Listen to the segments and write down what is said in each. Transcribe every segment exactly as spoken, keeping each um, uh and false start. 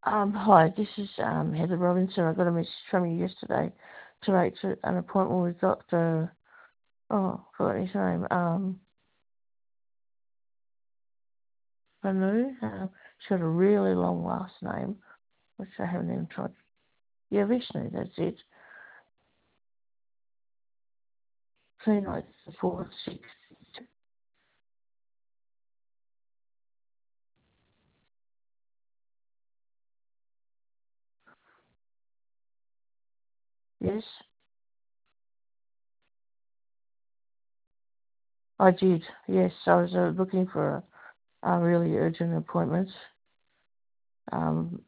Um, hi, this is um, Heather Robinson. I got a message from you yesterday to make an appointment with Doctor Oh, I forgot his name. Um, Manu. Uh, she's got a really long last name, which I haven't even tried. Yeah, Vishnu, that's it. Three nights, four, six. Yes, I did. Yes, I was uh, looking for a, a really urgent appointment. Um,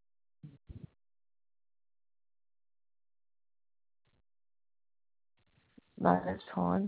no, that's fine.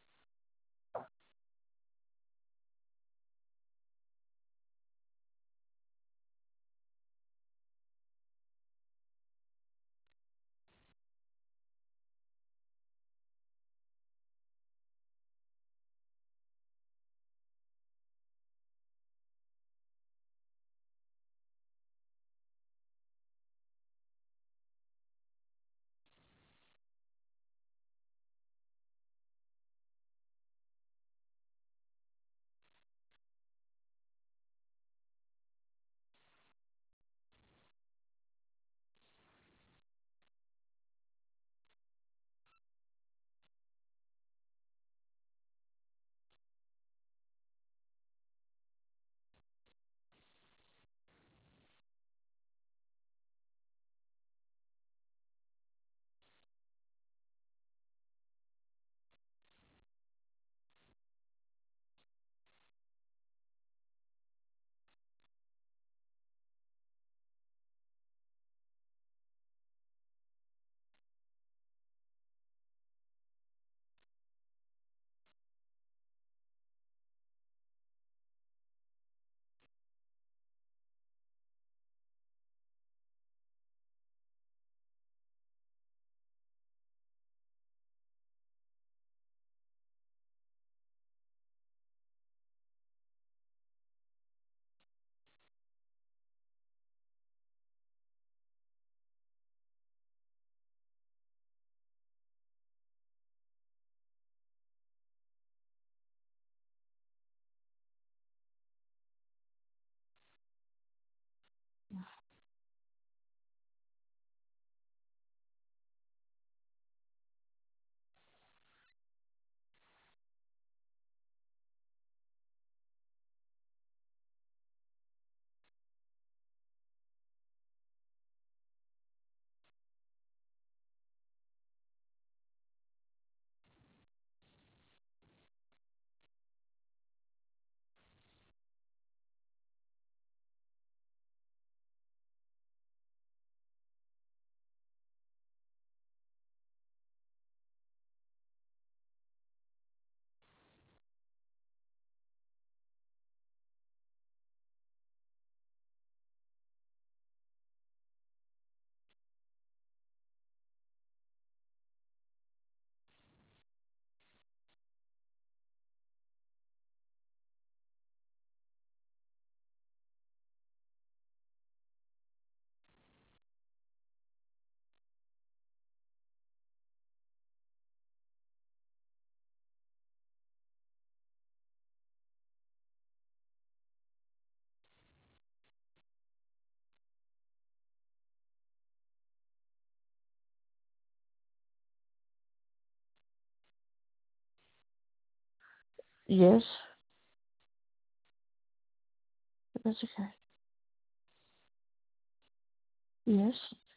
Yes, that's okay. Yes.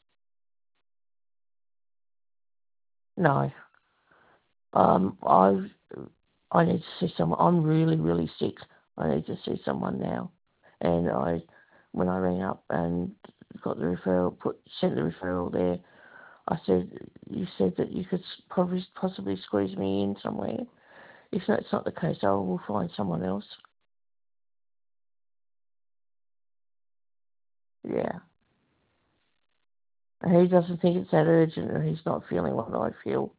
No. Um, I I need to see someone. I'm really, really sick. I need to see someone now. And I, when I rang up and got the referral, put sent the referral there, I said, you said that you could probably possibly squeeze me in somewhere. If that's not the case, I will find someone else. Yeah. And he doesn't think it's that urgent and he's not feeling what I feel.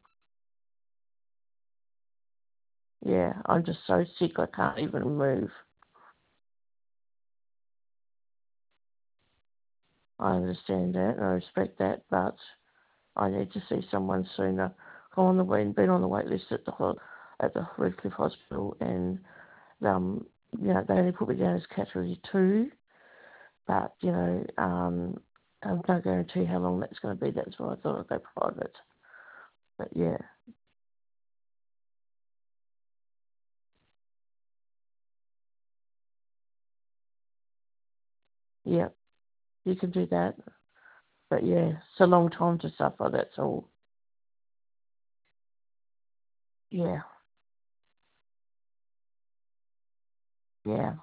Yeah, I'm just so sick I can't even move. I understand that and I respect that, but I need to see someone sooner. I'm on the way, been on the wait list at the ho- at the Redcliffe Hospital, and um, you know, they only put me down as category two, but you know, um, I've no guarantee how long that's going to be. That's why I thought I'd go private. But yeah, yeah, you can do that. But yeah, it's a long time to suffer. That's all. Yeah, yeah,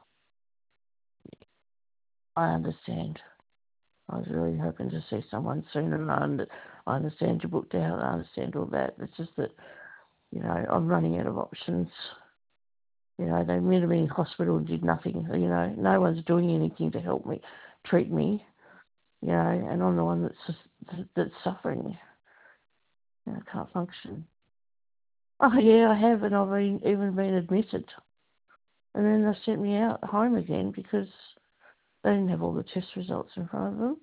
I understand. I was really hoping to see someone soon, and I, under, I understand you booked out. I understand all that. It's just that, you know, I'm running out of options. You know, they admitted me in hospital and did nothing. You know, no one's doing anything to help me, treat me. You know, and I'm the one that's just, that's suffering. You know, I can't function. Oh yeah, I have, and I've been, even been admitted. And then they sent me out home again because they didn't have all the test results in front of them.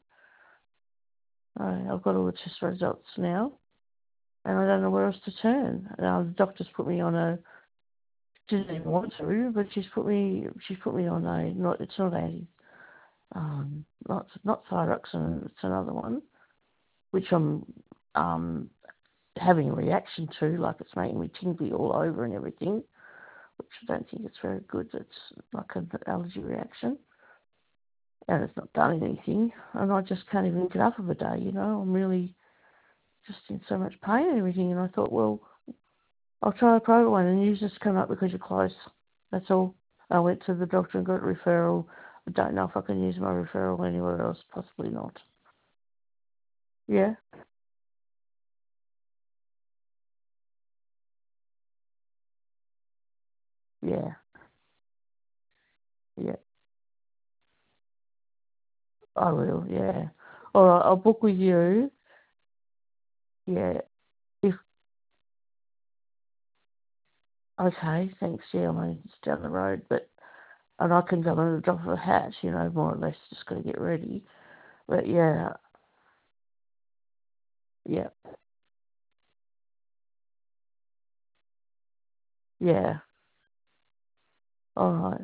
I, I've got all the test results now, and I don't know where else to turn. Now the doctor's put me on a, she didn't even want to, but she's put me, she's put me on a, not, it's not anti, um, not, not thyroxine, it's another one, which I'm, um, having a reaction to, like it's making me tingly all over and everything, which I don't think it's very good. It's like an allergy reaction, and it's not done anything, and I just can't even get up of a day, you know. I'm really just in so much pain and everything, and I thought, well, I'll try a private one, and you just come up because you're close. That's all. I went to the doctor and got a referral. I don't know if I can use my referral anywhere else. Possibly not. Yeah, yeah, yeah. I will. Yeah. All right. I'll book with you. Yeah. If okay, thanks. Yeah, I mean it's down the road, but and I can go in the drop of a hat. You know, more or less. Just got to get ready. But yeah, yeah, yeah. All right.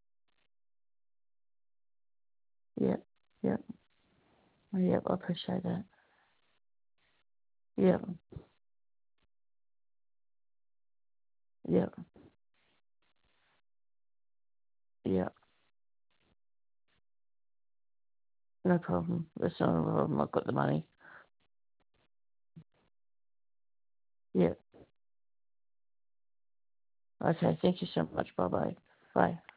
Yeah, yeah, yeah. I appreciate that. Yeah, yeah, yeah. No problem. That's not a problem. I've got the money. Yeah. Okay. Thank you so much. Bye bye. Bye.